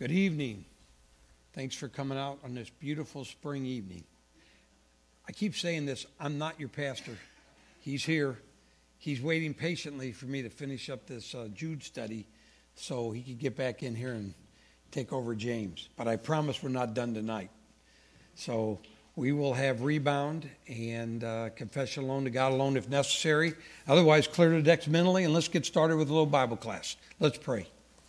Good evening. Thanks for coming out on this beautiful spring evening. I keep saying this, I'm not your pastor. He's here. He's waiting patiently for me to finish up this Jude study so he could get back in here and take over James. But I promise we're not done tonight. So we will have rebound and confession alone to God alone if necessary. Otherwise, clear the decks mentally and let's get started with a little Bible class. Let's pray.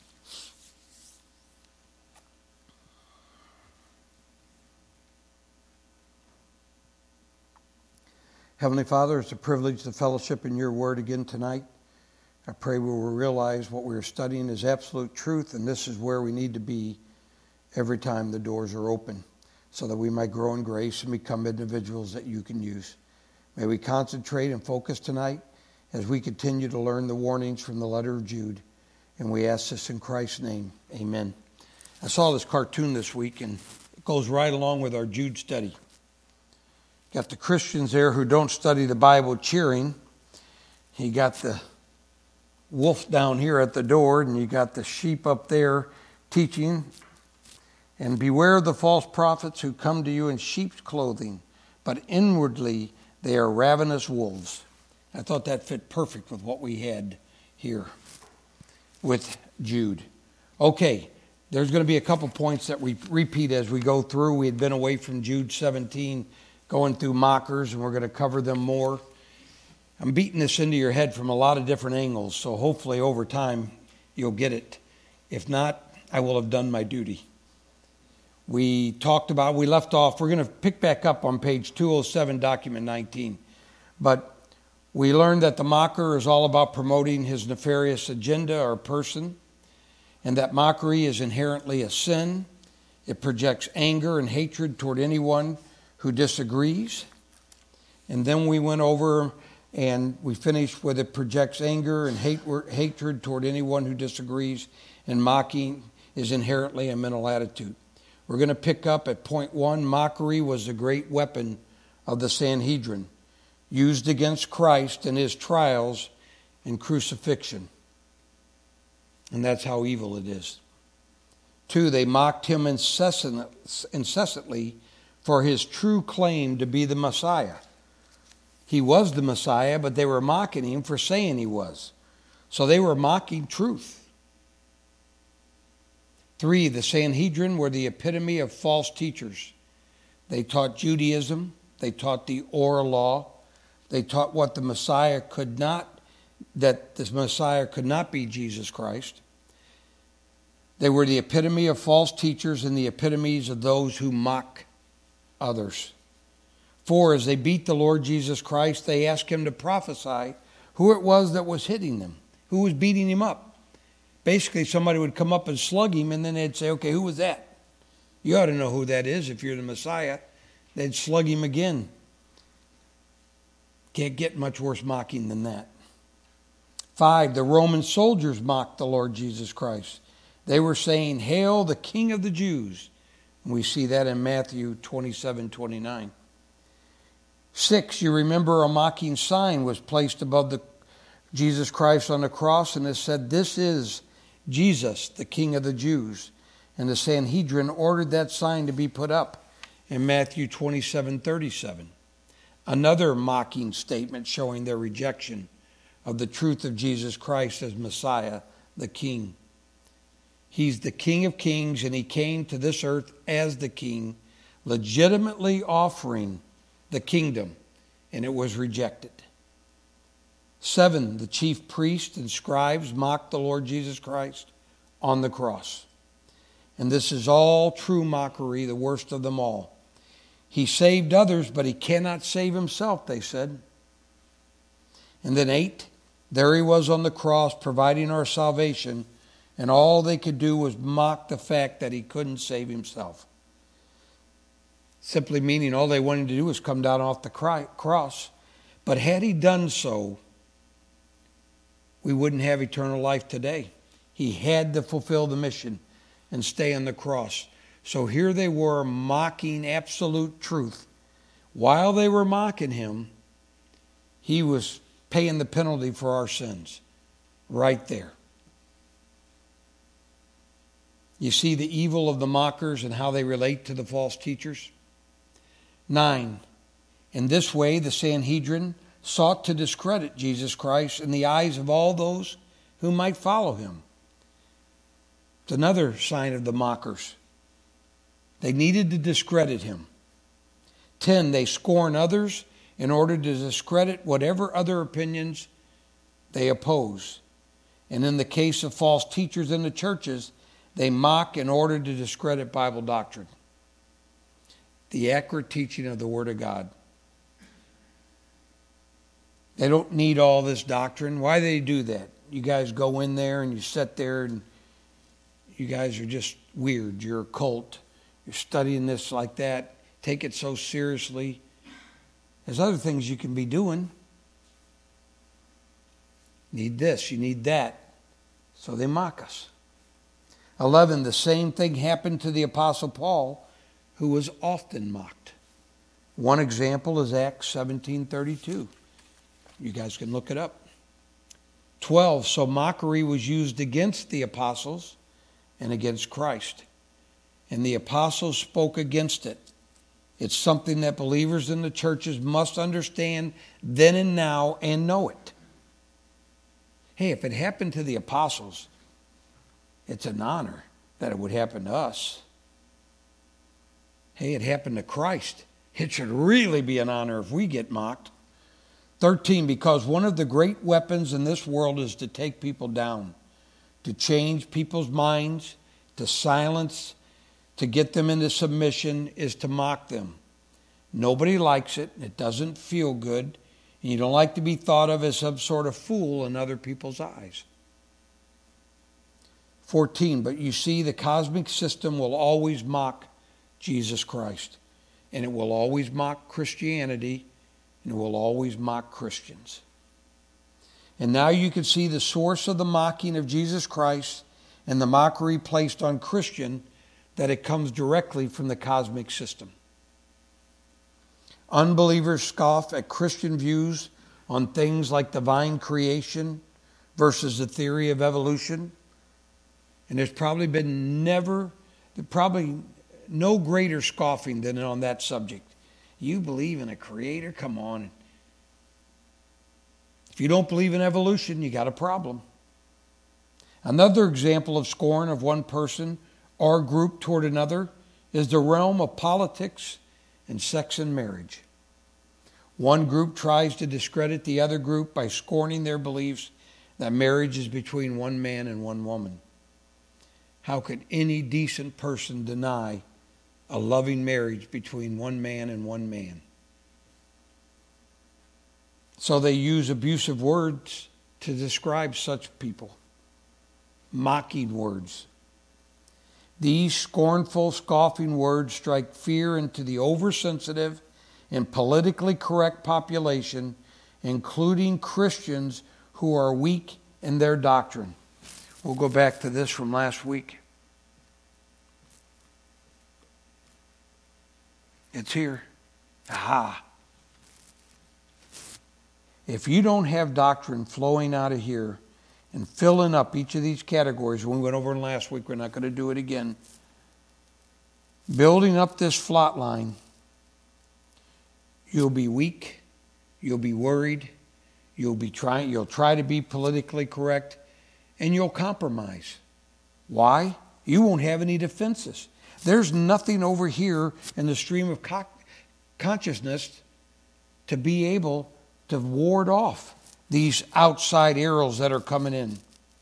Heavenly Father, it's a privilege to fellowship in your word again tonight. I pray we will realize what we are studying is absolute truth, and this is where we need to be every time the doors are open, so that we might grow in grace and become individuals that you can use. May we concentrate and focus tonight as we continue to learn the warnings from the letter of Jude, and we ask this in Christ's name. Amen. I saw this cartoon this week, and it goes right along with our Jude study. Got the Christians there who don't study the Bible cheering. You got the wolf down here at the door, and you got the sheep up there teaching. And beware of the false prophets who come to you in sheep's clothing, but inwardly they are ravenous wolves. I thought that fit perfect with what we had here with Jude. Okay, there's going to be a couple points that we repeat as we go through. We had been away from Jude 17, going through mockers, and we're going to cover them more. I'm beating this into your head from a lot of different angles, so hopefully over time you'll get it. If not, I will have done my duty. We left off, we're going to pick back up on page 207, document 19. But we learned that the mocker is all about promoting his nefarious agenda or person, and that mockery is inherently a sin. It projects anger and hatred toward anyone who disagrees. And then we went over and we finished with it projects anger and hatred toward anyone who disagrees, and mocking is inherently a mental attitude. We're going to pick up at point 1. Mockery was the great weapon of the Sanhedrin, used against Christ in his trials and crucifixion. And that's how evil it is. 2, they mocked him incessantly for his true claim to be the Messiah. He was the Messiah, but they were mocking him for saying he was. So they were mocking truth. 3, the Sanhedrin were the epitome of false teachers. They taught Judaism. They taught the oral law. They taught that the Messiah could not be Jesus Christ. They were the epitome of false teachers and the epitomes of those who mock others. 4, as they beat the Lord Jesus Christ, they asked him to prophesy who it was that was hitting them, who was beating him up. Basically, somebody would come up and slug him, and then they'd say, okay, who was that? You ought to know who that is if you're the Messiah. They'd slug him again. Can't get much worse mocking than that. 5, the Roman soldiers mocked the Lord Jesus Christ. They were saying, "Hail the King of the Jews." And we see that in Matthew 27:29. 6, you remember a mocking sign was placed above Jesus Christ on the cross, and it said, "This is Jesus, the King of the Jews." And the Sanhedrin ordered that sign to be put up in Matthew 27:37. Another mocking statement showing their rejection of the truth of Jesus Christ as Messiah, the King. He's the King of Kings, and he came to this earth as the King, legitimately offering the kingdom, and it was rejected. 7, the chief priests and scribes mocked the Lord Jesus Christ on the cross. And this is all true mockery, the worst of them all. He saved others, but he cannot save himself, they said. And then 8, there he was on the cross providing our salvation, and all they could do was mock the fact that he couldn't save himself. Simply meaning all they wanted to do was come down off the cross. But had he done so, we wouldn't have eternal life today. He had to fulfill the mission and stay on the cross. So here they were mocking absolute truth. While they were mocking him, he was paying the penalty for our sins right there. You see the evil of the mockers and how they relate to the false teachers. 9. In this way, the Sanhedrin sought to discredit Jesus Christ in the eyes of all those who might follow him. It's another sign of the mockers. They needed to discredit him. 10. They scorn others in order to discredit whatever other opinions they oppose. And in the case of false teachers in the churches, they mock in order to discredit Bible doctrine, the accurate teaching of the Word of God. They don't need all this doctrine. Why do they do that? You guys go in there and you sit there and you guys are just weird. You're a cult. You're studying this like that. Take it so seriously. There's other things you can be doing. Need this, you need that. So they mock us. 11, the same thing happened to the Apostle Paul, who was often mocked. One example is Acts 17:32. You guys can look it up. 12, so mockery was used against the apostles and against Christ. And the apostles spoke against it. It's something that believers in the churches must understand then and now and know it. Hey, if it happened to the apostles, it's an honor that it would happen to us. Hey, it happened to Christ. It should really be an honor if we get mocked. 13, because one of the great weapons in this world is to take people down, to change people's minds, to silence, to get them into submission, is to mock them. Nobody likes it. It doesn't feel good. And you don't like to be thought of as some sort of fool in other people's eyes. 14, but you see, the cosmic system will always mock Jesus Christ. And it will always mock Christianity. And it will always mock Christians. And now you can see the source of the mocking of Jesus Christ and the mockery placed on Christian, that it comes directly from the cosmic system. Unbelievers scoff at Christian views on things like divine creation versus the theory of evolution. And there's probably no greater scoffing than on that subject. You believe in a creator? Come on. If you don't believe in evolution, you got a problem. Another example of scorn of one person or group toward another is the realm of politics and sex and marriage. One group tries to discredit the other group by scorning their beliefs that marriage is between one man and one woman. How could any decent person deny a loving marriage between one man and one man? So they use abusive words to describe such people. Mocking words. These scornful, scoffing words strike fear into the oversensitive and politically correct population, including Christians who are weak in their doctrine. We'll go back to this from last week. It's here. Aha. If you don't have doctrine flowing out of here and filling up each of these categories, we went over them last week, we're not going to do it again. Building up this flat line, you'll be weak, you'll be worried, you'll try to be politically correct, and you'll compromise. Why? You won't have any defenses. There's nothing over here in the stream of consciousness to be able to ward off these outside arrows that are coming in.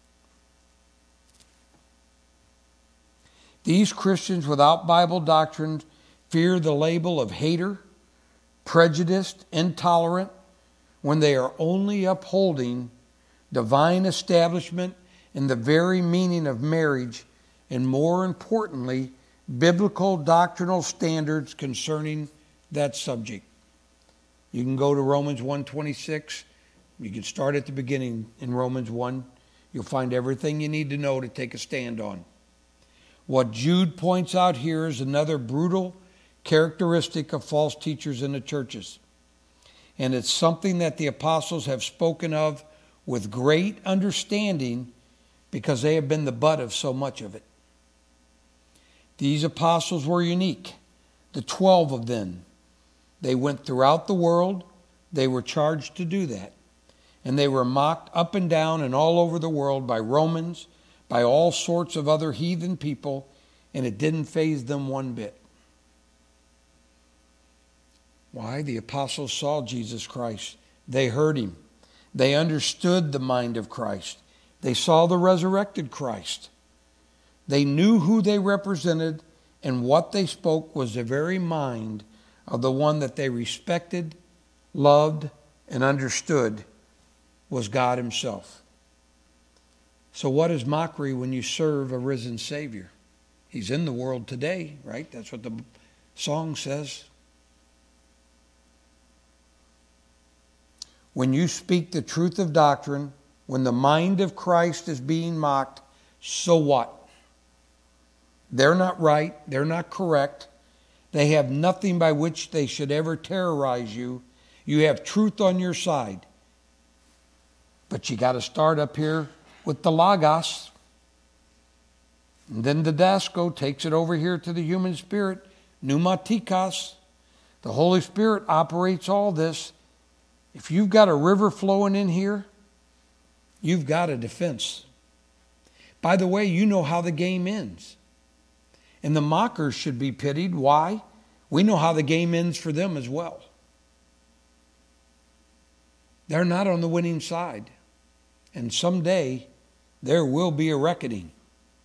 These Christians without Bible doctrine fear the label of hater, prejudiced, intolerant, when they are only upholding divine establishment and the very meaning of marriage, and more importantly, biblical doctrinal standards concerning that subject. You can go to Romans 1:26. You can start at the beginning in Romans 1. You'll find everything you need to know to take a stand on. What Jude points out here is another brutal characteristic of false teachers in the churches. And it's something that the apostles have spoken of with great understanding because they have been the butt of so much of it. These apostles were unique. The 12 of them. They went throughout the world. They were charged to do that. And they were mocked up and down and all over the world by Romans, by all sorts of other heathen people, and it didn't faze them one bit. Why? The apostles saw Jesus Christ. They heard him. They understood the mind of Christ. They saw the resurrected Christ. They knew who they represented, and what they spoke was the very mind of the one that they respected, loved, and understood was God himself. So what is mockery when you serve a risen Savior? He's in the world today, right? That's what the song says. When you speak the truth of doctrine, when the mind of Christ is being mocked, so what? They're not right. They're not correct. They have nothing by which they should ever terrorize you. You have truth on your side. But you got to start up here with the Logos. And then the Didasko takes it over here to the human spirit. Pneumatikos. The Holy Spirit operates all this. If you've got a river flowing in here, you've got a defense. By the way, you know how the game ends. And the mockers should be pitied. Why? We know how the game ends for them as well. They're not on the winning side. And someday, there will be a reckoning.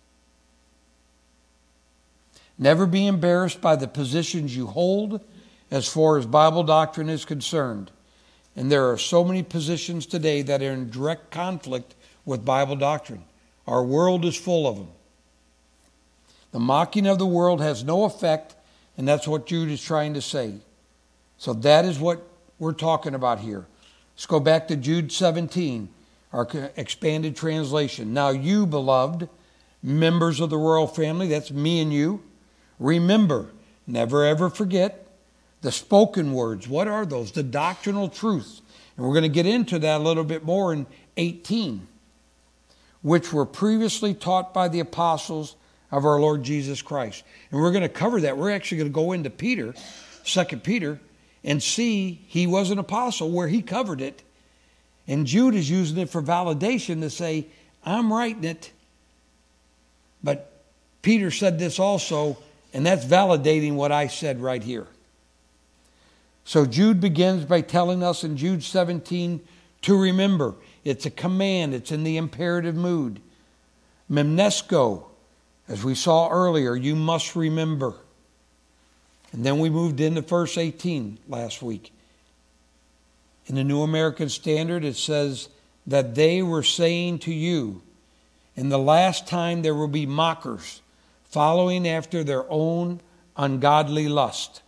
Never be embarrassed by the positions you hold as far as Bible doctrine is concerned. And there are so many positions today that are in direct conflict with Bible doctrine. Our world is full of them. The mocking of the world has no effect, and that's what Jude is trying to say. So that is what we're talking about here. Let's go back to Jude 17, our expanded translation. Now you, beloved, members of the royal family, that's me and you, remember, never ever forget, the spoken words. What are those? The doctrinal truths. And we're going to get into that a little bit more in 18, which were previously taught by the apostles of our Lord Jesus Christ. And we're going to cover that. We're actually going to go into Peter, 2 Peter, and see he was an apostle where he covered it. And Jude is using it for validation to say, I'm writing it. But Peter said this also, and that's validating what I said right here. So Jude begins by telling us in Jude 17 to remember. It's a command. It's in the imperative mood. Memnesko, as we saw earlier, you must remember. And then we moved into verse 18 last week. In the New American Standard, it says that they were saying to you, in the last time there will be mockers, following after their own ungodly lust.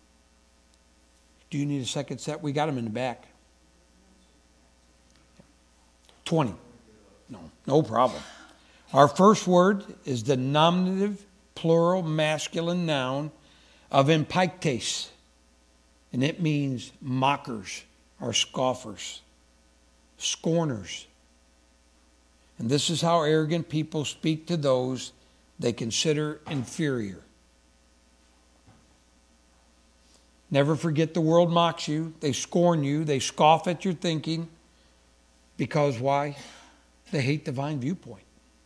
Do you need a second set? We got them in the back. 20. No problem. Our first word is the nominative, plural, masculine noun of empiktes. And it means mockers or scoffers, scorners. And this is how arrogant people speak to those they consider inferior. Never forget the world mocks you. They scorn you. They scoff at your thinking. Because why? They hate divine viewpoint.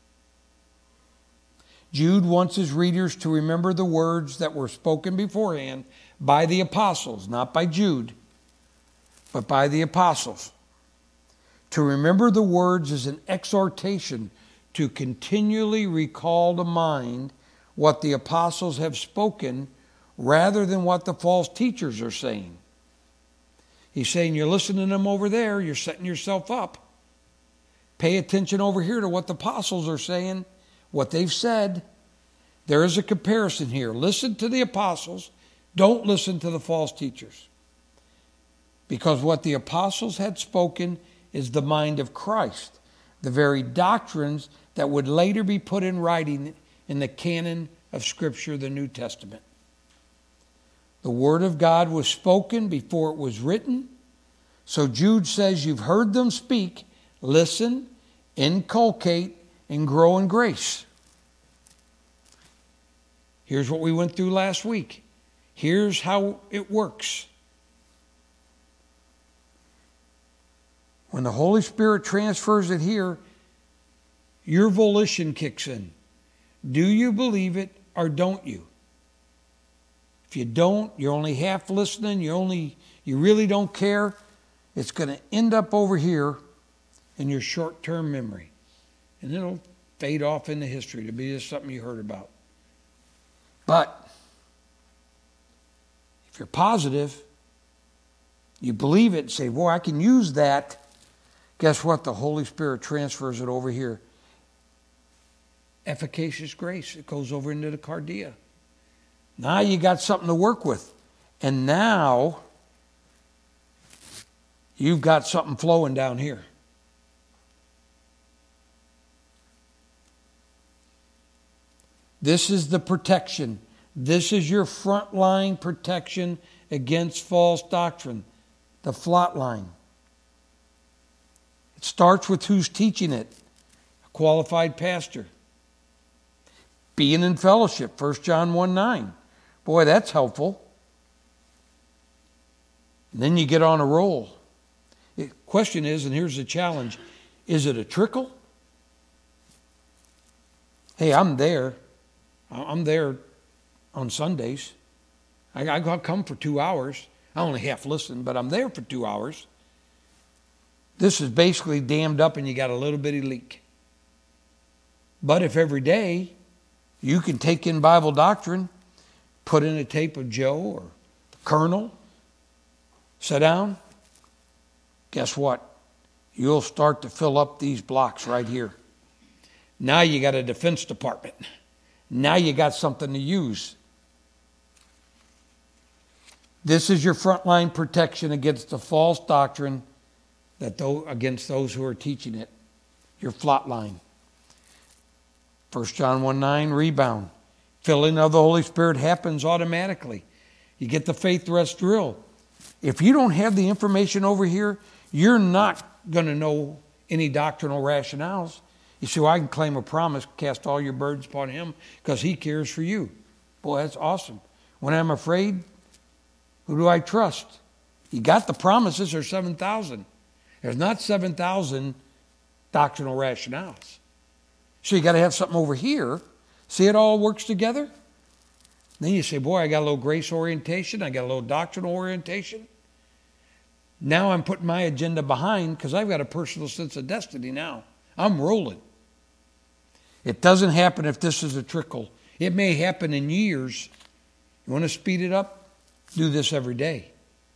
Jude wants his readers to remember the words that were spoken beforehand by the apostles, not by Jude, but by the apostles. To remember the words is an exhortation to continually recall to mind what the apostles have spoken rather than what the false teachers are saying. He's saying you're listening to them over there, you're setting yourself up. Pay attention over here to what the apostles are saying, what they've said. There is a comparison here. Listen to the apostles. Don't listen to the false teachers. Because what the apostles had spoken is the mind of Christ, the very doctrines that would later be put in writing in the canon of Scripture, the New Testament. The Word of God was spoken before it was written. So Jude says, you've heard them speak. Listen, inculcate, and grow in grace. Here's what we went through last week. Here's how it works. When the Holy Spirit transfers it here, your volition kicks in. Do you believe it or don't you? If you don't, you're only half listening, you really don't care, it's going to end up over here in your short-term memory. And it'll fade off into history to be just something you heard about. But if you're positive, you believe it and say, boy, I can use that. Guess what? The Holy Spirit transfers it over here. Efficacious grace. It goes over into the cardia. Now you got something to work with. And now you've got something flowing down here. This is the protection. This is your front line protection against false doctrine. The flat line. It starts with who's teaching it. A qualified pastor. Being in fellowship. 1 John 1:9. Boy, that's helpful. And then you get on a roll. The question is, and here's the challenge, is it a trickle? Hey, I'm there. I'm there on Sundays. I come for 2 hours. I only half listen, but I'm there for 2 hours. This is basically dammed up and you got a little bitty leak. But if every day you can take in Bible doctrine, put in a tape of Joe or the Colonel, sit down, guess what? You'll start to fill up these blocks right here. Now you got a defense department. Now you got something to use. This is your frontline protection against the false doctrine against those who are teaching it. Your flat line. 1 John 1:9, rebound. Filling of the Holy Spirit happens automatically. You get the faith rest drill. If you don't have the information over here, you're not going to know any doctrinal rationales. You see, well, I can claim a promise, cast all your burdens upon him because he cares for you. Boy, that's awesome. When I'm afraid, who do I trust? You got the promises, there's 7,000. There's not 7,000 doctrinal rationales. So you got to have something over here. See, it all works together. Then you say, boy, I got a little grace orientation. I got a little doctrinal orientation. Now I'm putting my agenda behind because I've got a personal sense of destiny now. I'm rolling. It doesn't happen if this is a trickle. It may happen in years. You want to speed it up? Do this every day.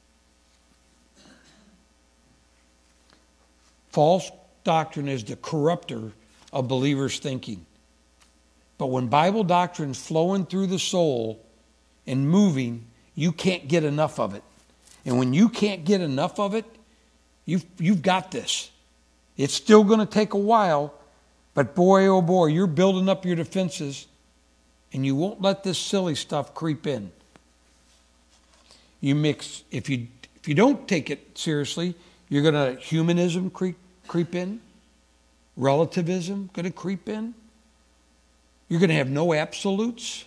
False doctrine is the corrupter of believers' thinking. But when Bible doctrine's flowing through the soul and moving, you can't get enough of it. And when you can't get enough of it, you've got this. It's still going to take a while, but boy, oh boy, you're building up your defenses and you won't let this silly stuff creep in. You mix, if you don't take it seriously, you're going to humanism creep in, relativism going to creep in. You're going to have no absolutes.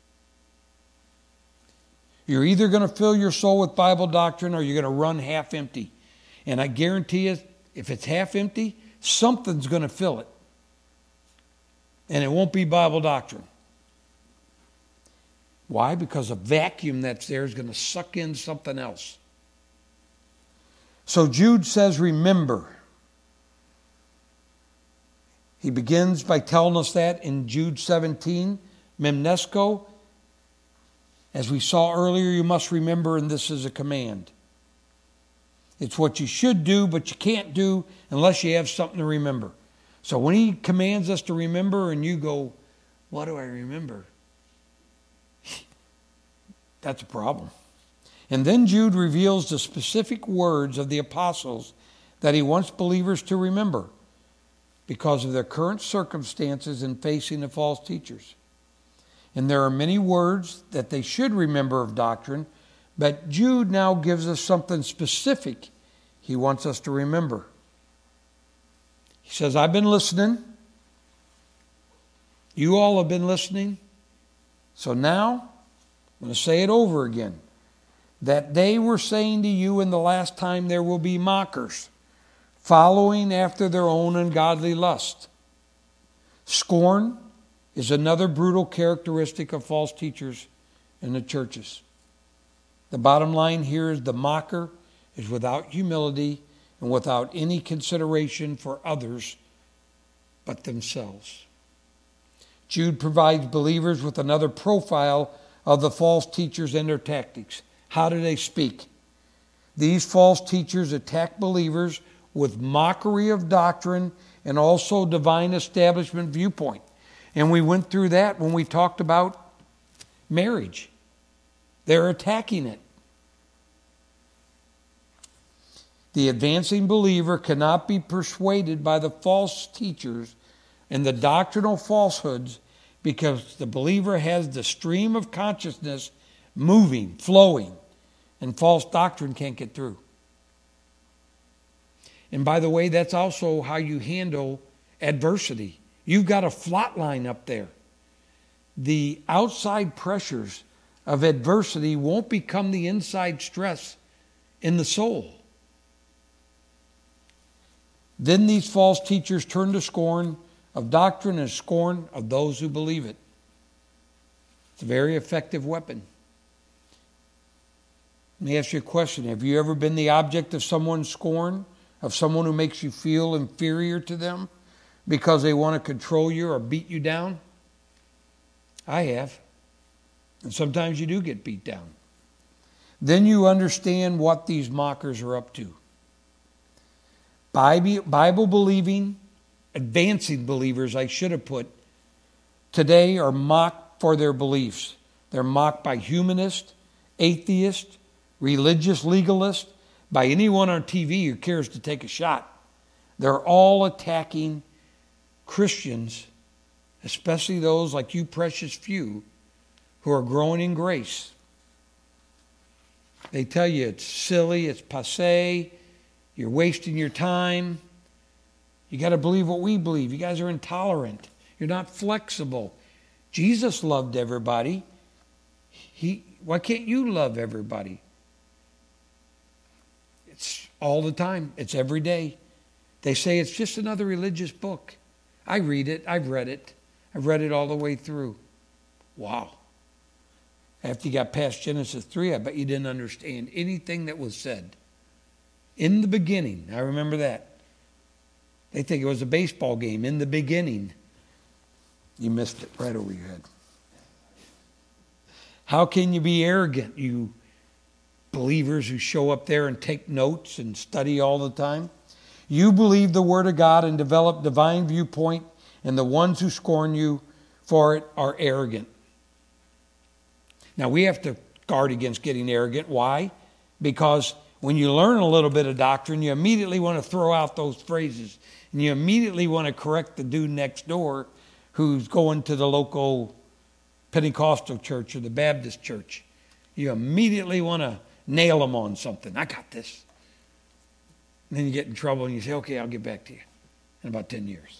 You're either going to fill your soul with Bible doctrine or you're going to run half empty. And I guarantee you, if it's half empty, something's going to fill it. And it won't be Bible doctrine. Why? Because a vacuum that's there is going to suck in something else. So Jude says, remember. He begins by telling us that in Jude 17, Memnesco. As we saw earlier, you must remember, and this is a command. It's what you should do, but you can't do unless you have something to remember. So when he commands us to remember and you go, what do I remember? That's a problem. And then Jude reveals the specific words of the apostles that he wants believers to remember because of their current circumstances in facing the false teachers. And there are many words that they should remember of doctrine, but Jude now gives us something specific he wants us to remember. He says, I've been listening. You all have been listening. So now, I'm going to say it over again. That they were saying to you in the last time there will be mockers, following after their own ungodly lust. Scorn is another brutal characteristic of false teachers in the churches. The bottom line here is the mocker is without humility and without any consideration for others but themselves. Jude provides believers with another profile of the false teachers and their tactics. How do they speak? These false teachers attack believers with mockery of doctrine and also divine establishment viewpoint. And we went through that when we talked about marriage. They're attacking it. The advancing believer cannot be persuaded by the false teachers and the doctrinal falsehoods because the believer has the stream of consciousness moving, flowing, and false doctrine can't get through. And by the way, that's also how you handle adversity. You've got a flat line up there. The outside pressures of adversity won't become the inside stress in the soul. Then these false teachers turn to scorn of doctrine and scorn of those who believe it. It's a very effective weapon. Let me ask you a question. Have you ever been the object of someone's scorn? Of someone who makes you feel inferior to them because they want to control you or beat you down? I have. And sometimes you do get beat down. Then you understand what these mockers are up to. Bible-believing, advancing believers, I should have put, today are mocked for their beliefs. They're mocked by humanists, atheists, religious legalists, by anyone on TV who cares to take a shot. They're all attacking Christians, especially those like you precious few who are growing in grace. They tell you it's silly, it's passé, you're wasting your time. You got to believe what we believe. You guys are intolerant. You're not flexible. Jesus loved everybody. Why can't you love everybody? It's all the time. It's every day. They say it's just another religious book. I read it. I've read it. I've read it all the way through. Wow. After you got past Genesis 3, I bet you didn't understand anything that was said. In the beginning. I remember that. They think it was a baseball game. In the beginning. You missed it right over your head. How can you be arrogant, you believers who show up there and take notes and study all the time? You believe the Word of God and develop divine viewpoint, and the ones who scorn you for it are arrogant. Now, we have to guard against getting arrogant. Why? Because when you learn a little bit of doctrine, you immediately want to throw out those phrases. And you immediately want to correct the dude next door who's going to the local Pentecostal church or the Baptist church. You immediately want to nail them on something. I got this. And then you get in trouble and you say, okay, I'll get back to you in about 10 years.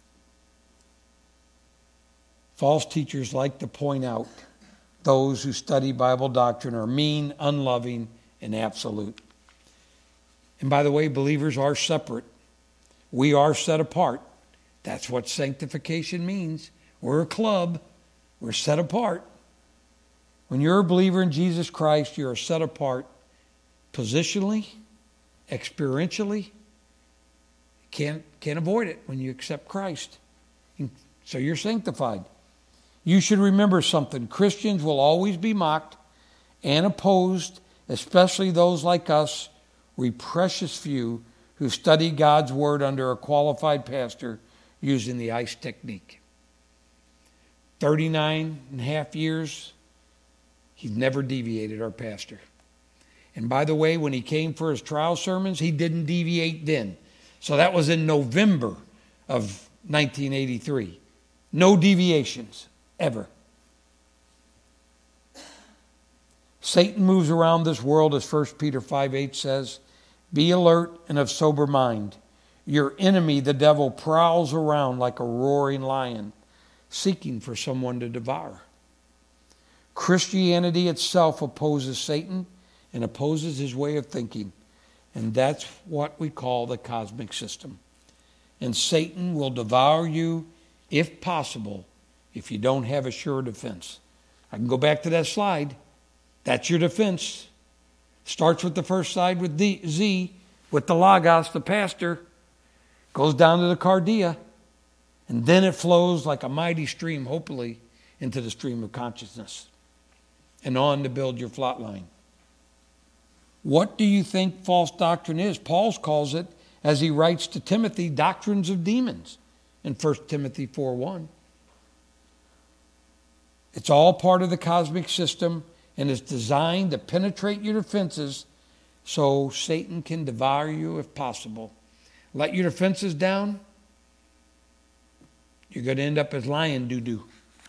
False teachers like to point out those who study Bible doctrine are mean, unloving, and absolute. And by the way, believers are separate. We are set apart. That's what sanctification means. We're a club. We're set apart. When you're a believer in Jesus Christ, you're set apart positionally, experientially. Can't avoid it when you accept Christ. And so you're sanctified. You should remember something. Christians will always be mocked and opposed, especially those like us, we precious few who study God's Word under a qualified pastor using the ICE technique. 39 and a half years, he's never deviated, our pastor. And by the way, when he came for his trial sermons, he didn't deviate then. So that was in November of 1983. No deviations, ever. Satan moves around this world, as 1 Peter 5:8 says. Be alert and of sober mind. Your enemy, the devil, prowls around like a roaring lion, seeking for someone to devour. Christianity itself opposes Satan and opposes his way of thinking. And that's what we call the cosmic system. And Satan will devour you, if possible, if you don't have a sure defense. I can go back to that slide. That's your defense. Starts with the first side with the Z, with the Logos, the pastor, goes down to the Cardia, and then it flows like a mighty stream, hopefully, into the stream of consciousness and on to build your flat line. What do you think false doctrine is? Paul calls it, as he writes to Timothy, doctrines of demons in 1 Timothy 4:1. It's all part of the cosmic system, and it's designed to penetrate your defenses so Satan can devour you if possible. Let your defenses down, you're going to end up as lion doo-doo.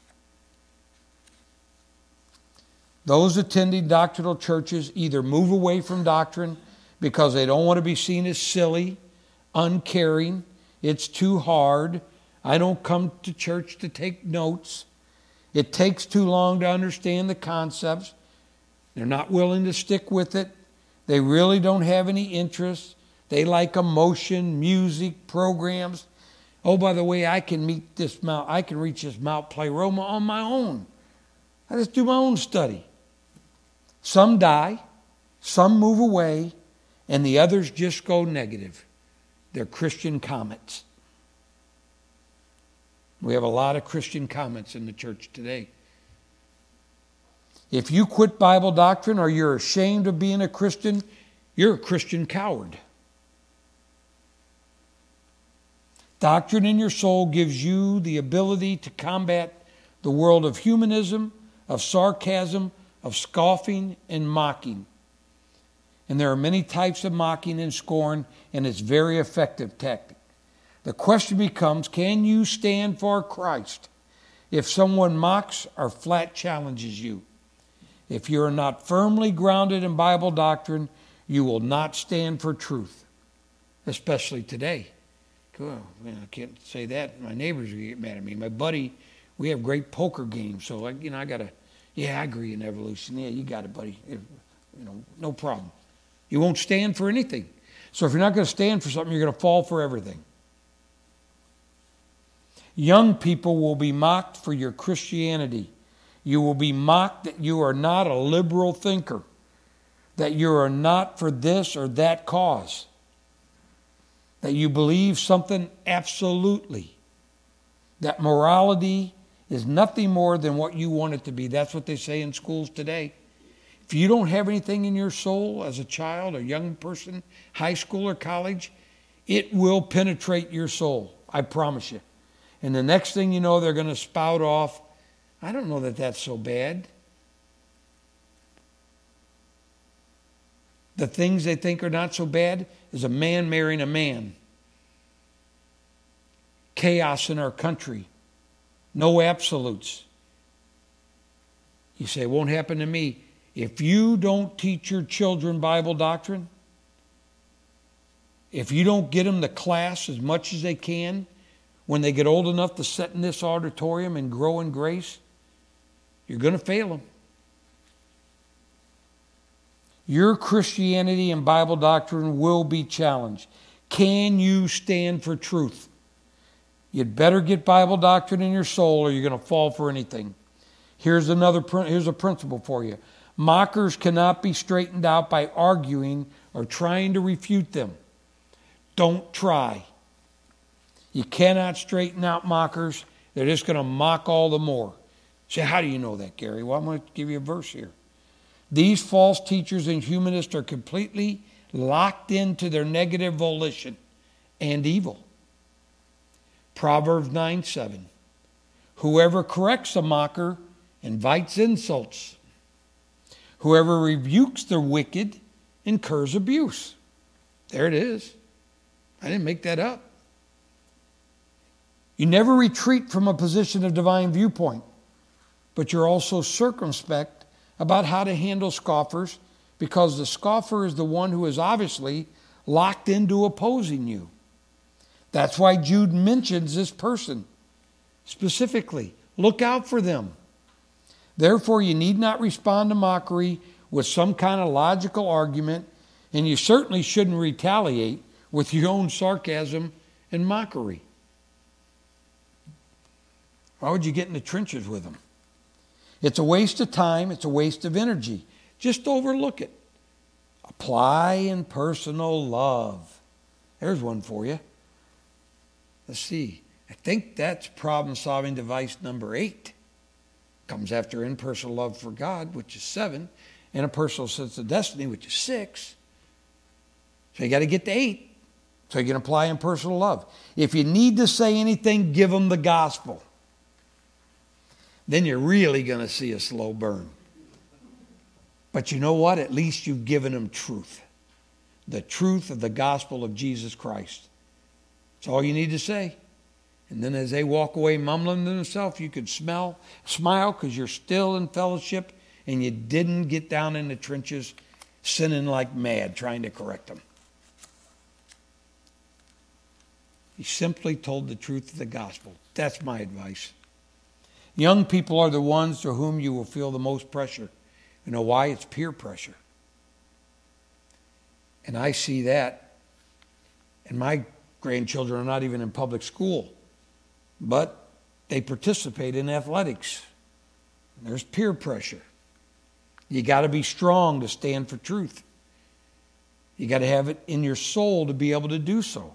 Those attending doctrinal churches either move away from doctrine because they don't want to be seen as silly, uncaring, it's too hard, I don't come to church to take notes, it takes too long to understand the concepts, they're not willing to stick with it, they really don't have any interest, they like emotion, music, programs. Oh, by the way, I can reach this Mount Pleroma on my own. I just do my own study. Some die, some move away, and the others just go negative. They're Christian comets. We have a lot of Christian comets in the church today. If you quit Bible doctrine or you're ashamed of being a Christian, you're a Christian coward. Doctrine in your soul gives you the ability to combat the world of humanism, of sarcasm, of scoffing and mocking. And there are many types of mocking and scorn, and it's a very effective tactic. The question becomes, can you stand for Christ if someone mocks or flat challenges you? If you are not firmly grounded in Bible doctrine, you will not stand for truth, especially today. Well, I can't say that. My neighbors will get mad at me. My buddy, we have great poker games, so I got to, I agree in evolution. Yeah, you got it, buddy. No problem. You won't stand for anything. So if you're not going to stand for something, you're going to fall for everything. Young people will be mocked for your Christianity. You will be mocked that you are not a liberal thinker, that you are not for this or that cause, that you believe something absolutely, that morality is nothing more than what you want it to be. That's what they say in schools today. If you don't have anything in your soul as a child or young person, high school or college, it will penetrate your soul. I promise you. And the next thing you know, they're going to spout off, I don't know that that's so bad. The things they think are not so bad is a man marrying a man. Chaos in our country. No absolutes. You say, it won't happen to me. If you don't teach your children Bible doctrine, if you don't get them to class as much as they can, when they get old enough to sit in this auditorium and grow in grace, you're going to fail them. Your Christianity and Bible doctrine will be challenged. Can you stand for truth? You'd better get Bible doctrine in your soul or you're going to fall for anything. Here's a principle for you. Mockers cannot be straightened out by arguing or trying to refute them. Don't try. You cannot straighten out mockers. They're just going to mock all the more. Say, how do you know that, Gary? Well, I'm going to give you a verse here. These false teachers and humanists are completely locked into their negative volition and evil. Proverbs 9:7. Whoever corrects a mocker invites insults. Whoever rebukes the wicked incurs abuse. There it is. I didn't make that up. You never retreat from a position of divine viewpoint, but you're also circumspect about how to handle scoffers, because the scoffer is the one who is obviously locked into opposing you. That's why Jude mentions this person specifically. Look out for them. Therefore, you need not respond to mockery with some kind of logical argument, and you certainly shouldn't retaliate with your own sarcasm and mockery. Why would you get in the trenches with them? It's a waste of time. It's a waste of energy. Just overlook it. Apply in personal love. There's one for you. Let's see. I think that's problem-solving device number 8. Comes after impersonal love for God, which is 7, and a personal sense of destiny, which is 6. So you got to get to 8 so you can apply impersonal love. If you need to say anything, give them the gospel. Then you're really going to see a slow burn. But you know what? At least you've given them truth. The truth of the gospel of Jesus Christ. That's all you need to say. And then as they walk away mumbling to themselves, you could smile because you're still in fellowship and you didn't get down in the trenches sinning like mad trying to correct them. You simply told the truth of the gospel. That's my advice. Young people are the ones to whom you will feel the most pressure. You know why? It's peer pressure. And I see that. And my grandchildren are not even in public school. But they participate in athletics. There's peer pressure. You got to be strong to stand for truth. You got to have it in your soul to be able to do so.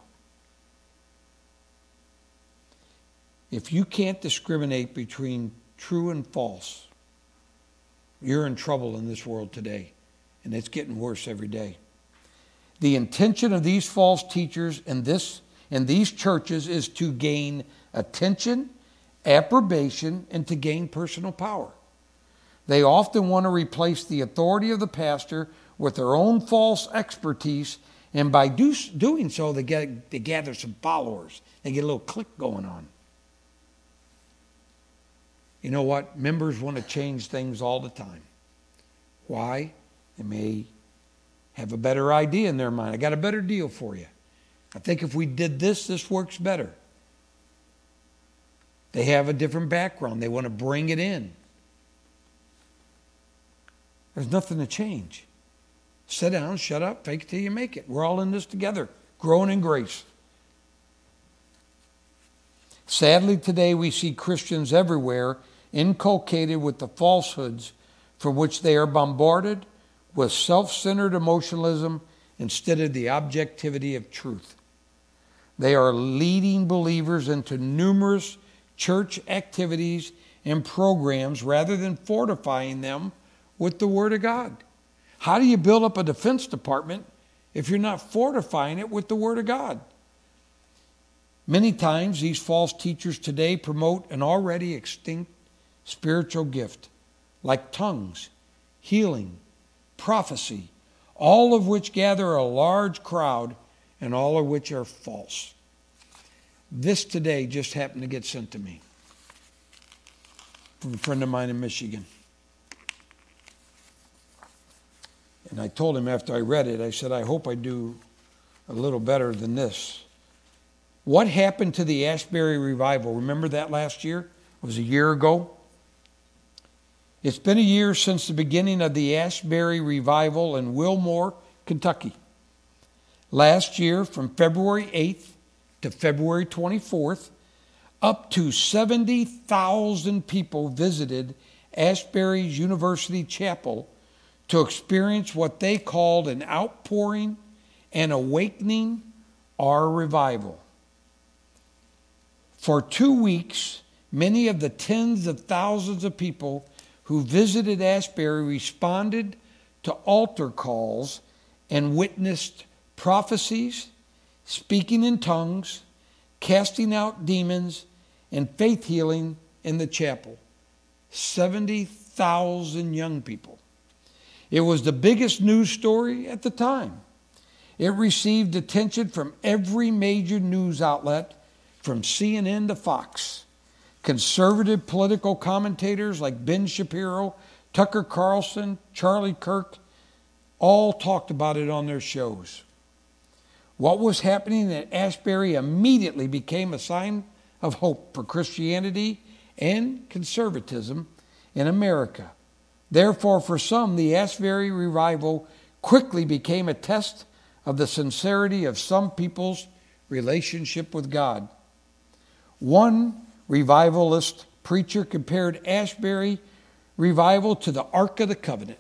If you can't discriminate between true and false, you're in trouble in this world today. And it's getting worse every day. The intention of these false teachers in these churches is to gain attention, approbation, and to gain personal power. They often want to replace the authority of the pastor with their own false expertise, and by doing so, they gather some followers. They get a little clique going on. You know what? Members want to change things all the time. Why? They may have a better idea in their mind. I got a better deal for you. I think if we did this works better. They have a different background. They want to bring it in. There's nothing to change. Sit down, shut up, fake it till you make it. We're all in this together, growing in grace. Sadly, today we see Christians everywhere inculcated with the falsehoods from which they are bombarded with self-centered emotionalism instead of the objectivity of truth. They are leading believers into numerous church activities and programs rather than fortifying them with the Word of God. How do you build up a defense department if you're not fortifying it with the Word of God? Many times these false teachers today promote an already extinct spiritual gift like tongues, healing, prophecy, all of which gather a large crowd and all of which are false. This today just happened to get sent to me from a friend of mine in Michigan. And I told him after I read it, I said, I hope I do a little better than this. What happened to the Asbury revival? Remember that last year? It was a year ago. It's been a year since the beginning of the Asbury revival in Wilmore, Kentucky. Last year, from February 8th to February 24th, up to 70,000 people visited Asbury's University Chapel to experience what they called an outpouring, an awakening, or a revival. For 2 weeks, many of the tens of thousands of people who visited Asbury responded to altar calls and witnessed prophecies, speaking in tongues, casting out demons, and faith healing in the chapel. 70,000 young people. It was the biggest news story at the time. It received attention from every major news outlet, from CNN to Fox. Conservative political commentators like Ben Shapiro, Tucker Carlson, Charlie Kirk, all talked about it on their shows. What was happening at Asbury immediately became a sign of hope for Christianity and conservatism in America. Therefore, for some, the Asbury revival quickly became a test of the sincerity of some people's relationship with God. One revivalist preacher compared Asbury revival to the Ark of the Covenant.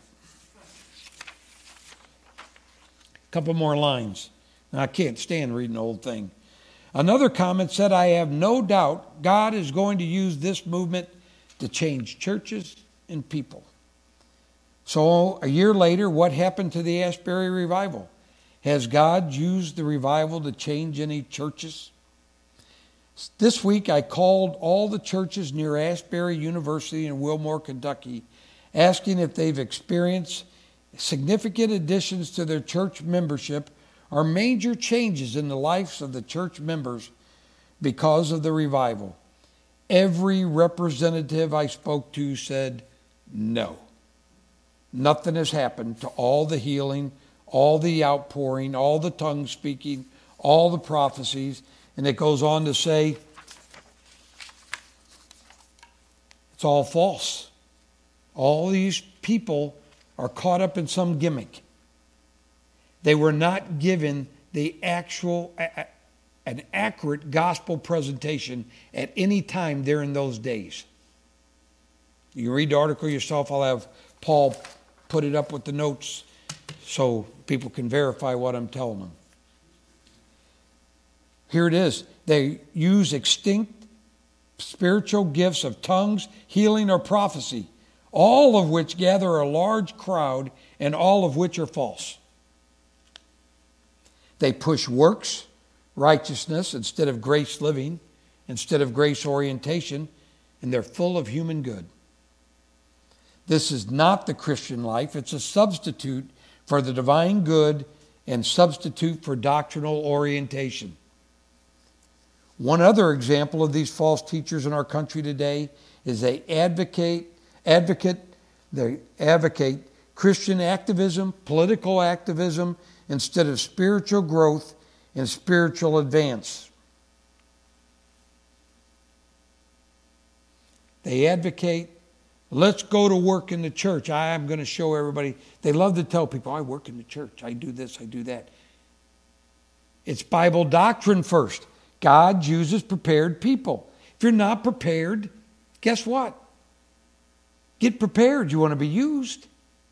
A couple more lines. Now, I can't stand reading the whole thing. Another comment said, I have no doubt God is going to use this movement to change churches and people. So a year later, what happened to the Asbury revival? Has God used the revival to change any churches? This week, I called all the churches near Asbury University in Wilmore, Kentucky, asking if they've experienced significant additions to their church membership or major changes in the lives of the church members because of the revival. Every representative I spoke to said no. Nothing has happened to all the healing, all the outpouring, all the tongue speaking, all the prophecies. And it goes on to say, it's all false. All these people are caught up in some gimmick. They were not given the an accurate gospel presentation at any time during those days. You can read the article yourself. I'll have Paul put it up with the notes so people can verify what I'm telling them. Here it is. They use extinct spiritual gifts of tongues, healing, or prophecy, all of which gather a large crowd and all of which are false. They push works, righteousness instead of grace living, instead of grace orientation, and they're full of human good. This is not the Christian life. It's a substitute for the divine good and substitute for doctrinal orientation. One other example of these false teachers in our country today is they advocate Christian activism, political activism, instead of spiritual growth and spiritual advance. They advocate, let's go to work in the church. I'm going to show everybody. They love to tell people, I work in the church. I do this, I do that. It's Bible doctrine first. God uses prepared people. If you're not prepared, guess what? Get prepared. You want to be used.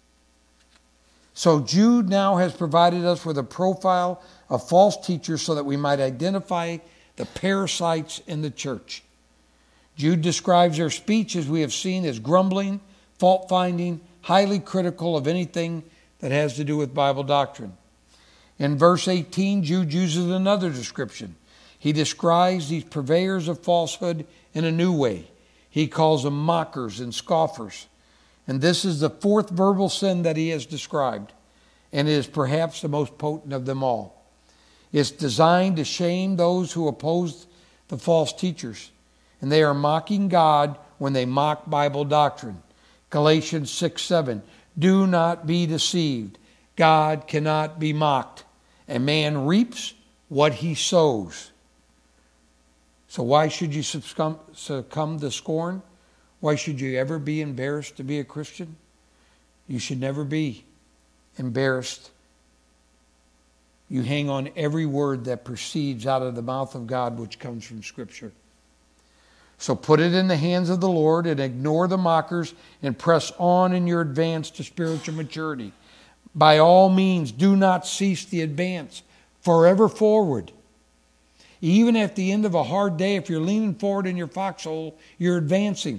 So Jude now has provided us with a profile of false teachers so that we might identify the parasites in the church. Jude describes their speech, as we have seen, as grumbling, fault-finding, highly critical of anything that has to do with Bible doctrine. In verse 18, Jude uses another description. He describes these purveyors of falsehood in a new way. He calls them mockers and scoffers. And this is the fourth verbal sin that he has described, and it is perhaps the most potent of them all. It's designed to shame those who oppose the false teachers, and they are mocking God when they mock Bible doctrine. Galatians 6:7. Do not be deceived. God cannot be mocked. A man reaps what he sows. So why should you succumb to scorn? Why should you ever be embarrassed to be a Christian? You should never be embarrassed. You hang on every word that proceeds out of the mouth of God, which comes from Scripture. So put it in the hands of the Lord and ignore the mockers and press on in your advance to spiritual maturity. By all means, do not cease the advance. Forever forward. Even at the end of a hard day, if you're leaning forward in your foxhole, you're advancing.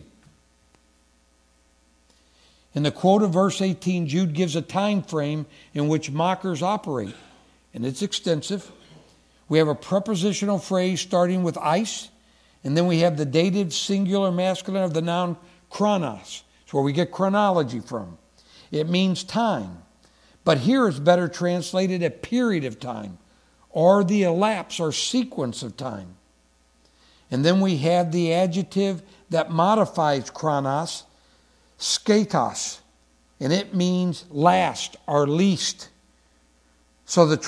In the quote of verse 18, Jude gives a time frame in which mockers operate, and it's extensive. We have a prepositional phrase starting with ice, and then we have the dative singular masculine of the noun chronos. It's where we get chronology from. It means time, but here it's better translated a period of time, or the elapse or sequence of time. And then we have the adjective that modifies chronos, skatos, and it means last or least. So the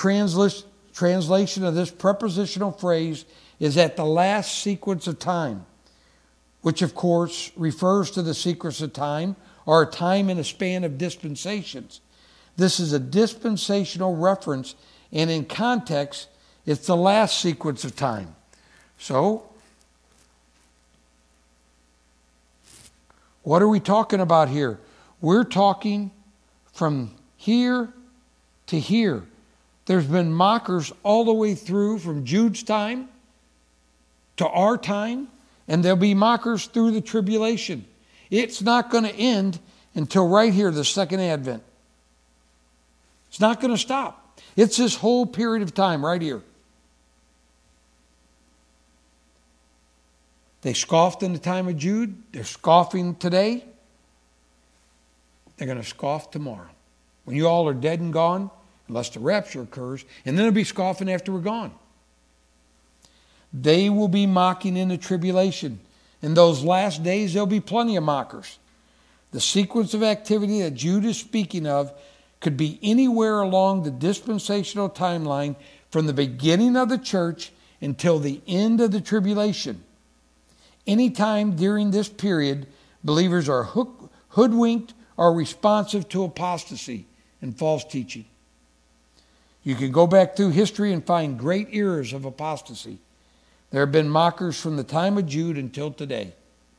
translation of this prepositional phrase is at the last sequence of time, which of course refers to the sequence of time or a time in a span of dispensations. This is a dispensational reference, and in context, it's the last sequence of time. So, what are we talking about here? We're talking from here to here. There's been mockers all the way through from Jude's time to our time, and there'll be mockers through the tribulation. It's not going to end until right here, the second advent. It's not going to stop. It's this whole period of time right here. They scoffed in the time of Jude. They're scoffing today. They're going to scoff tomorrow. When you all are dead and gone, unless the rapture occurs, and then they'll be scoffing after we're gone. They will be mocking in the tribulation. In those last days, there'll be plenty of mockers. The sequence of activity that Jude is speaking of could be anywhere along the dispensational timeline from the beginning of the church until the end of the tribulation. Anytime during this period, believers are hoodwinked or responsive to apostasy and false teaching. You can go back through history and find great eras of apostasy. There have been mockers from the time of Jude until today.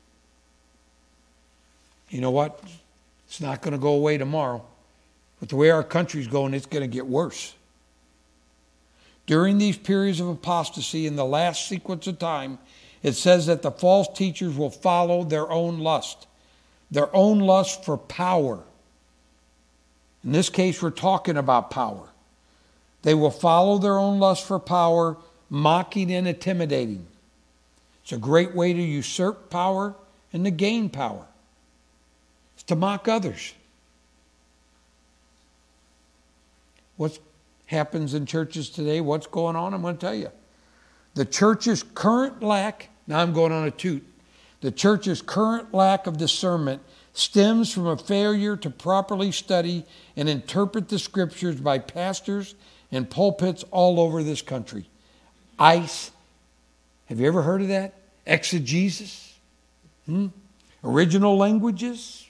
You know what? It's not going to go away tomorrow. But the way our country's going, it's going to get worse. During these periods of apostasy in the last sequence of time, it says that the false teachers will follow their own lust for power. In this case, we're talking about power. They will follow their own lust for power, mocking and intimidating. It's a great way to usurp power and to gain power. It's to mock others. What happens in churches today? What's going on? I'm going to tell you. The church's current lack, now I'm going on a toot. The church's current lack of discernment stems from a failure to properly study and interpret the scriptures by pastors and pulpits all over this country. ICE. Have you ever heard of that? Exegesis. Original languages.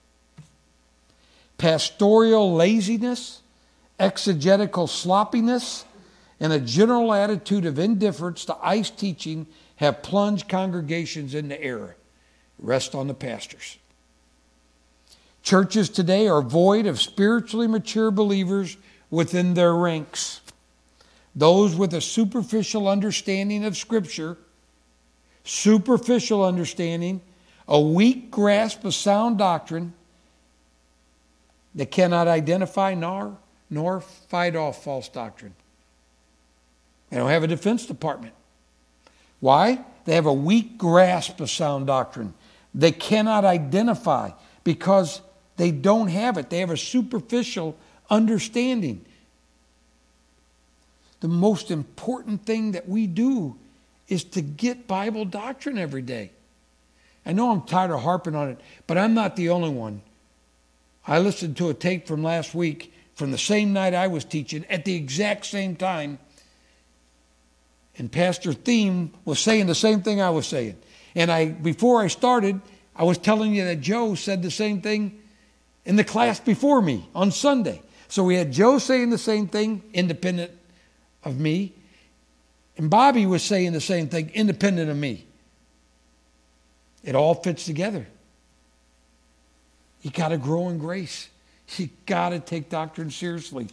Pastoral laziness. Exegetical sloppiness. And a general attitude of indifference to ICE teaching have plunged congregations into error. Rest on the pastors. Churches today are void of spiritually mature believers within their ranks. Those with a superficial understanding of Scripture, superficial understanding, a weak grasp of sound doctrine, that cannot identify nor fight off false doctrine. They don't have a defense department. Why? They have a weak grasp of sound doctrine. They cannot identify because they don't have it. They have a superficial understanding. The most important thing that we do is to get Bible doctrine every day. I know I'm tired of harping on it, but I'm not the only one. I listened to a tape from last week from the same night I was teaching at the exact same time. And Pastor Thiem was saying the same thing I was saying. And before I started, I was telling you that Joe said the same thing in the class before me on Sunday. So we had Joe saying the same thing, independent of me. And Bobby was saying the same thing, independent of me. It all fits together. You got to grow in grace. You got to take doctrine seriously.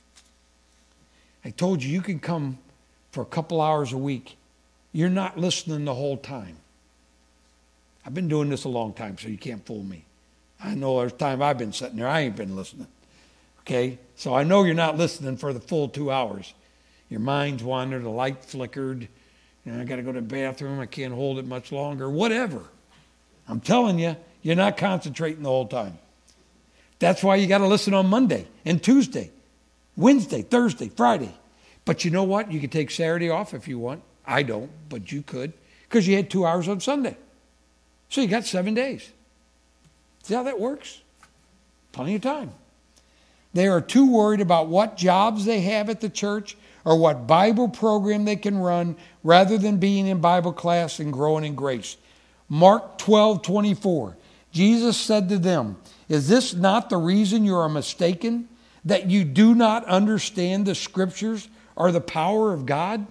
I told you, you can come for a couple hours a week. You're not listening the whole time. I've been doing this a long time, so you can't fool me. I know there's time I've been sitting there, I ain't been listening. Okay? So I know you're not listening for the full 2 hours. Your mind's wandered, the light flickered. I got to go to the bathroom, I can't hold it much longer. Whatever. I'm telling you, you're not concentrating the whole time. That's why you got to listen on Monday and Tuesday, Wednesday, Thursday, Friday. But you know what? You can take Saturday off if you want. I don't, but you could, because you had 2 hours on Sunday. So you got 7 days. See how that works? Plenty of time. They are too worried about what jobs they have at the church or what Bible program they can run rather than being in Bible class and growing in grace. Mark 12:24. Jesus said to them, "Is this not the reason you are mistaken, that you do not understand the Scriptures or the power of God?"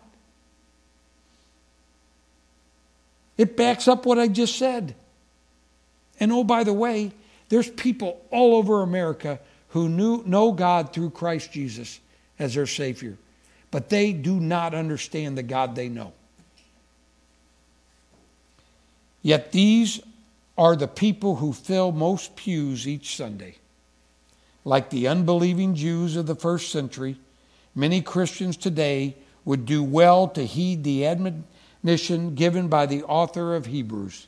It backs up what I just said. And oh, by the way, there's people all over America who know God through Christ Jesus as their Savior, but they do not understand the God they know. Yet these are the people who fill most pews each Sunday. Like the unbelieving Jews of the first century, many Christians today would do well to heed the admonition given by the author of Hebrews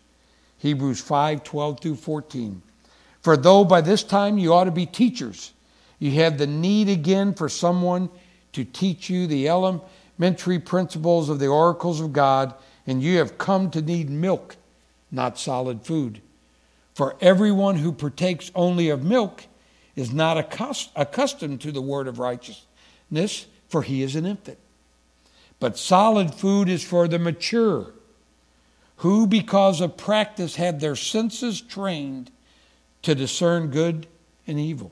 5:12-14. "For though by this time you ought to be teachers, you have the need again for someone to teach you the elementary principles of the oracles of God, and you have come to need milk, not solid food. For everyone who partakes only of milk is not accustomed to the word of righteousness, for he is an infant. But solid food is for the mature, who because of practice have their senses trained to discern good and evil."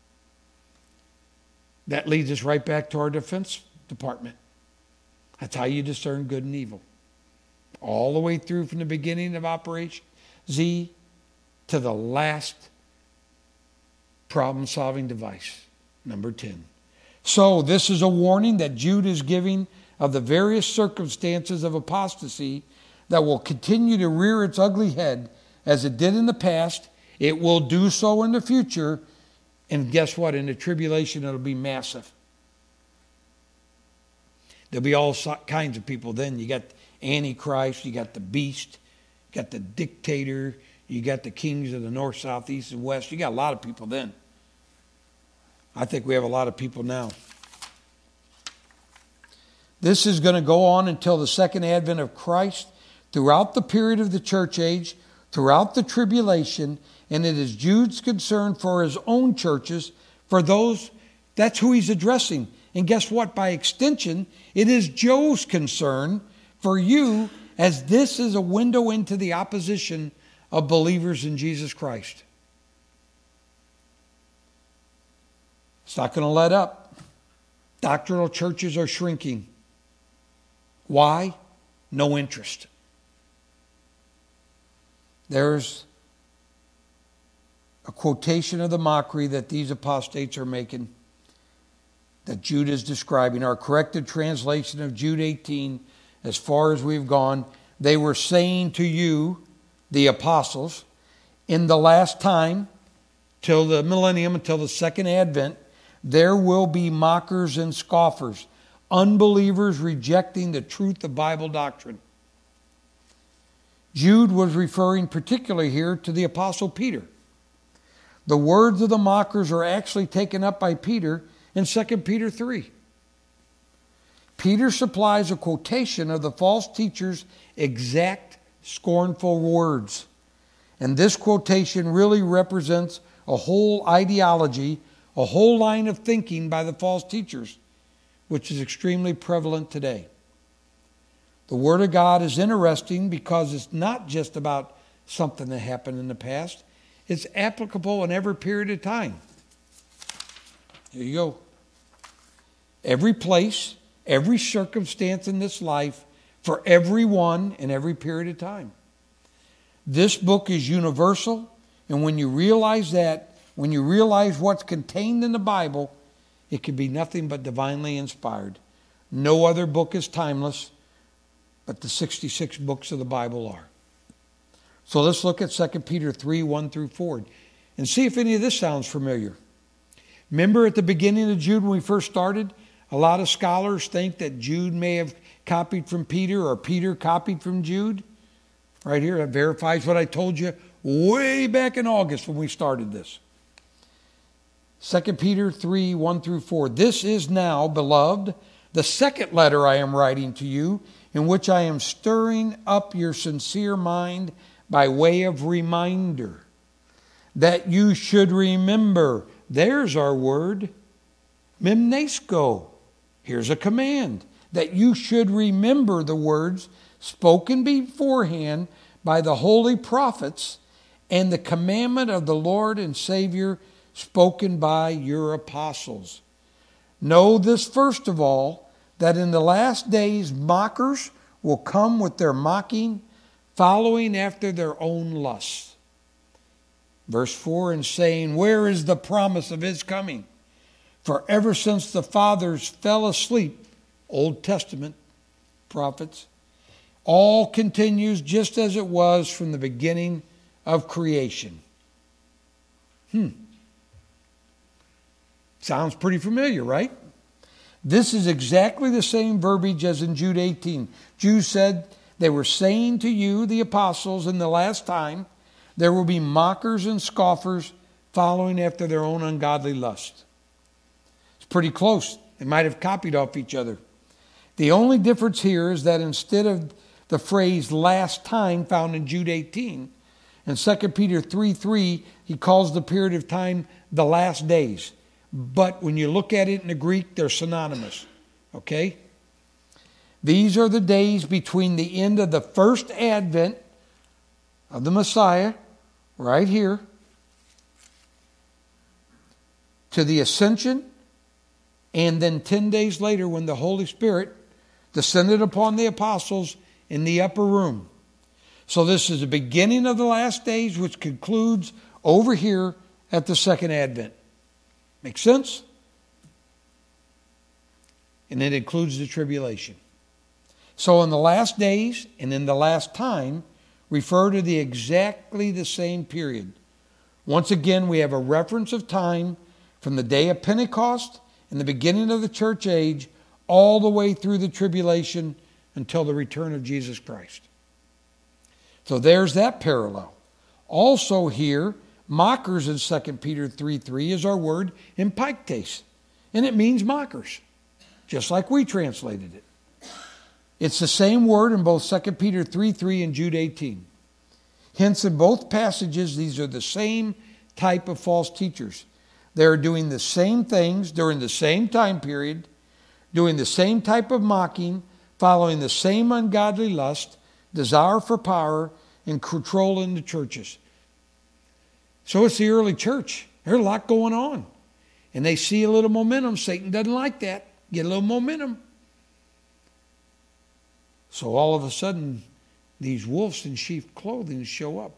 That leads us right back to our Defense Department. That's how you discern good and evil. All the way through from the beginning of Operation Z to the last problem-solving device, number 10. So this is a warning that Jude is giving of the various circumstances of apostasy that will continue to rear its ugly head as it did in the past. It will do so in the future. And guess what? In the tribulation, it'll be massive. There'll be all kinds of people then. You got Antichrist, you got the beast, you got the dictator, you got the kings of the north, south, east, and west. You got a lot of people then. I think we have a lot of people now. This is going to go on until the second advent of Christ, throughout the period of the church age, throughout the tribulation, and it is Jude's concern for his own churches, for those, that's who he's addressing. And guess what? By extension, it is Joe's concern for you, as this is a window into the opposition of believers in Jesus Christ. It's not going to let up. Doctrinal churches are shrinking. Why? No interest. There's a quotation of the mockery that these apostates are making, that Jude is describing. Our corrected translation of Jude 18, as far as we've gone, they were saying to you, the apostles, in the last time, till the millennium, until the second advent, there will be mockers and scoffers, unbelievers rejecting the truth of Bible doctrine. Jude was referring particularly here to the Apostle Peter. The words of the mockers are actually taken up by Peter in 2 Peter 3. Peter supplies a quotation of the false teacher's exact scornful words. And this quotation really represents a whole ideology, a whole line of thinking by the false teachers, which is extremely prevalent today. The Word of God is interesting because it's not just about something that happened in the past. It's applicable in every period of time. Here you go. Every place, every circumstance in this life, for everyone in every period of time. This book is universal, and when you realize that, when you realize what's contained in the Bible, it can be nothing but divinely inspired. No other book is timeless, but the 66 books of the Bible are. So let's look at 2 Peter 3, 1 through 4, and see if any of this sounds familiar. Remember at the beginning of Jude when we first started, a lot of scholars think that Jude may have copied from Peter or Peter copied from Jude. Right here, that verifies what I told you way back in August when we started this. 2 Peter 3, 1 through 4. This is now, beloved, the second letter I am writing to you, in which I am stirring up your sincere mind by way of reminder, that you should remember. There's our word, mimnesko. Here's a command, that you should remember the words spoken beforehand by the holy prophets and the commandment of the Lord and Savior spoken by your apostles. Know this first of all, that in the last days mockers will come with their mocking, following after their own lusts. Verse 4, and saying, where is the promise of his coming? For ever since the fathers fell asleep, Old Testament prophets, all continues just as it was from the beginning of creation. Sounds pretty familiar, right? This is exactly the same verbiage as in Jude 18. Jude said, they were saying to you, the apostles, in the last time, there will be mockers and scoffers following after their own ungodly lust. It's pretty close. They might have copied off each other. The only difference here is that instead of the phrase last time found in Jude 18, in 2 Peter 3:3, he calls the period of time the last days. But when you look at it in the Greek, they're synonymous. Okay? These are the days between the end of the first advent of the Messiah, right here, to the ascension, and then 10 days later when the Holy Spirit descended upon the apostles in the upper room. So this is the beginning of the last days, which concludes over here at the second advent. Make sense? And it includes the tribulation. So in the last days and in the last time refer to exactly the same period. Once again, we have a reference of time from the day of Pentecost and the beginning of the church age all the way through the tribulation until the return of Jesus Christ. So there's that parallel. Also here, mockers in 2 Peter 3:3 is our word empiktes, and it means mockers, just like we translated it. It's the same word in both 2 Peter 3:3 and Jude 18. Hence, in both passages, these are the same type of false teachers. They're doing the same things during the same time period, doing the same type of mocking, following the same ungodly lust, desire for power, and control in the churches. So it's the early church. There's a lot going on. And they see a little momentum. Satan doesn't like that. Get a little momentum. So all of a sudden, these wolves in sheep's clothing show up.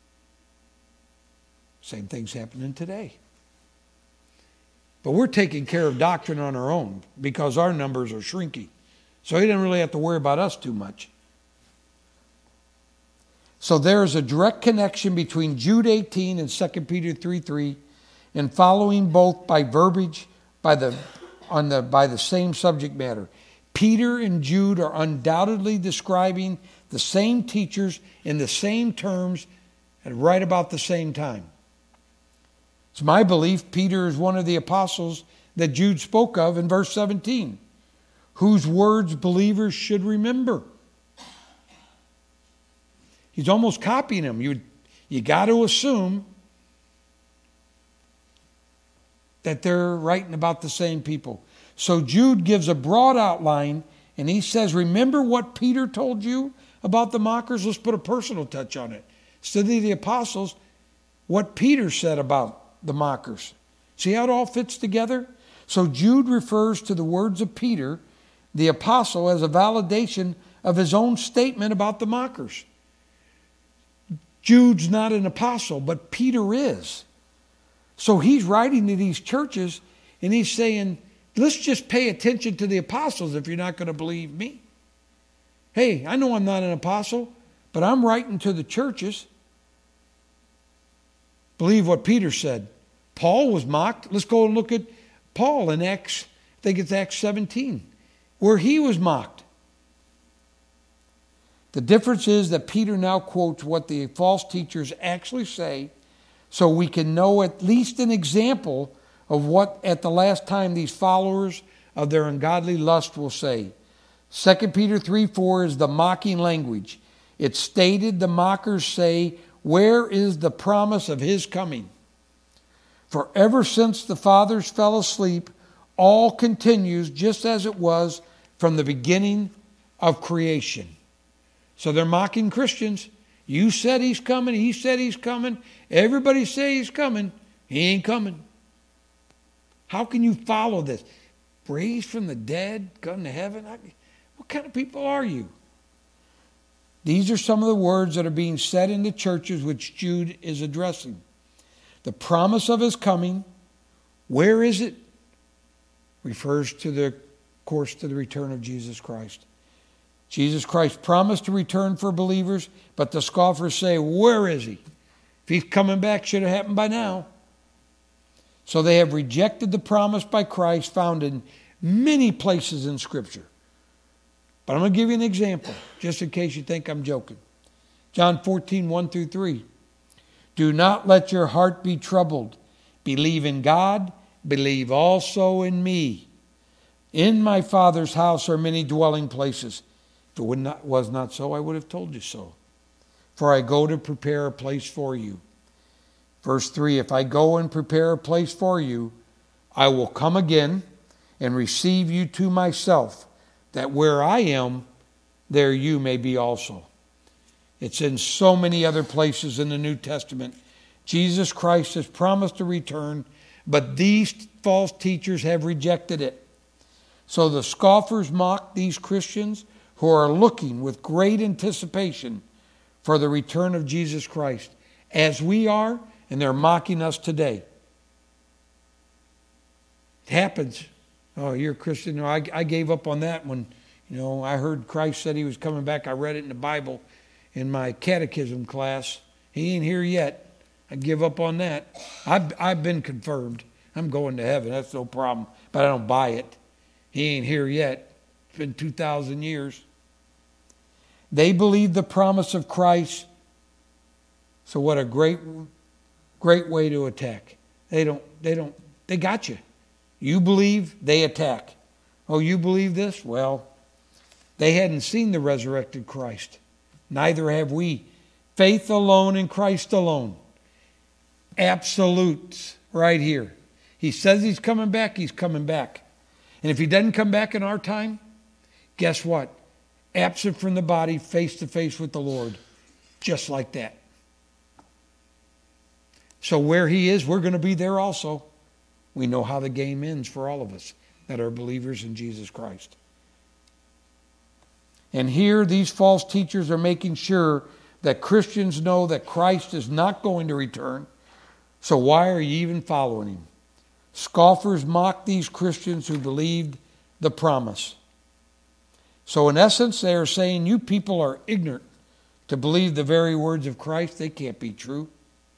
Same thing's happening today. But we're taking care of doctrine on our own because our numbers are shrinking. So he didn't really have to worry about us too much. So there is a direct connection between Jude 18 and 2 Peter 3:3, and following both by verbiage by the same subject matter. Peter and Jude are undoubtedly describing the same teachers in the same terms at right about the same time. It's my belief Peter is one of the apostles that Jude spoke of in verse 17, whose words believers should remember. He's almost copying him. You got to assume that they're writing about the same people. So Jude gives a broad outline, and he says, remember what Peter told you about the mockers? Let's put a personal touch on it. Study the apostles, what Peter said about the mockers. See how it all fits together? So Jude refers to the words of Peter, the apostle, as a validation of his own statement about the mockers. Jude's not an apostle, but Peter is. So he's writing to these churches, and he's saying, let's just pay attention to the apostles if you're not going to believe me. Hey, I know I'm not an apostle, but I'm writing to the churches. Believe what Peter said. Paul was mocked. Let's go and look at Paul in Acts 17, where he was mocked. The difference is that Peter now quotes what the false teachers actually say, so we can know at least an example of what at the last time these followers of their ungodly lust will say. 2 Peter 3:4 is the mocking language. It's stated the mockers say, where is the promise of his coming? For ever since the fathers fell asleep, all continues just as it was from the beginning of creation. So they're mocking Christians. You said he's coming. He said he's coming. Everybody say he's coming. He ain't coming. How can you follow this? Raised from the dead, gone to heaven? What kind of people are you? These are some of the words that are being said in the churches which Jude is addressing. The promise of his coming, where is it? Refers to the course to the return of Jesus Christ. Jesus Christ promised to return for believers, but the scoffers say, where is he? If he's coming back, should have happened by now. So they have rejected the promise by Christ found in many places in Scripture. But I'm going to give you an example, just in case you think I'm joking. John 14, 1 through 3. Do not let your heart be troubled. Believe in God, believe also in me. In my Father's house are many dwelling places. If it was not so, I would have told you so. For I go to prepare a place for you. Verse 3, if I go and prepare a place for you, I will come again and receive you to myself, that where I am, there you may be also. It's in so many other places in the New Testament. Jesus Christ has promised to return, but these false teachers have rejected it. So the scoffers mock these Christians who are looking with great anticipation for the return of Jesus Christ, as we are, and they're mocking us today. It happens. Oh, you're a Christian. No, I gave up on that when, I heard Christ said he was coming back. I read it in the Bible in my catechism class. He ain't here yet. I give up on that. I've been confirmed. I'm going to heaven. That's no problem. But I don't buy it. He ain't here yet. It's been 2,000 years. They believe the promise of Christ. So what a great way to attack. They got you. You believe, they attack. Oh, you believe this? Well, they hadn't seen the resurrected Christ. Neither have we. Faith alone in Christ alone. Absolutes right here. He says he's coming back, he's coming back. And if he doesn't come back in our time, guess what? Absent from the body, face to face with the Lord. Just like that. So where he is, we're going to be there also. We know how the game ends for all of us that are believers in Jesus Christ. And here these false teachers are making sure that Christians know that Christ is not going to return. So why are you even following him? Scoffers mock these Christians who believed the promise. So in essence, they are saying you people are ignorant to believe the very words of Christ. They can't be true.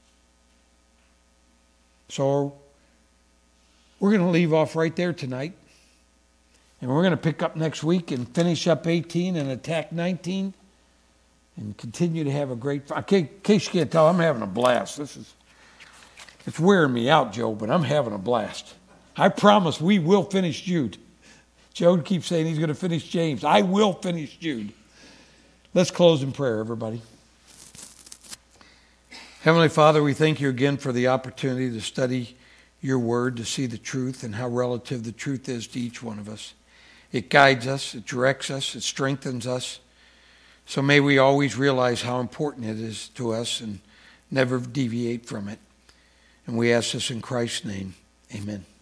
So we're going to leave off right there tonight. And we're going to pick up next week and finish up 18 and attack 19. And continue to have a great... In case you can't tell, I'm having a blast. It's wearing me out, Joe, but I'm having a blast. I promise we will finish Jude. Joe keeps saying he's going to finish James. I will finish Jude. Let's close in prayer, everybody. Heavenly Father, we thank you again for the opportunity to study your word, to see the truth and how relative the truth is to each one of us. It guides us, it directs us, it strengthens us. So may we always realize how important it is to us and never deviate from it. And we ask this in Christ's name. Amen.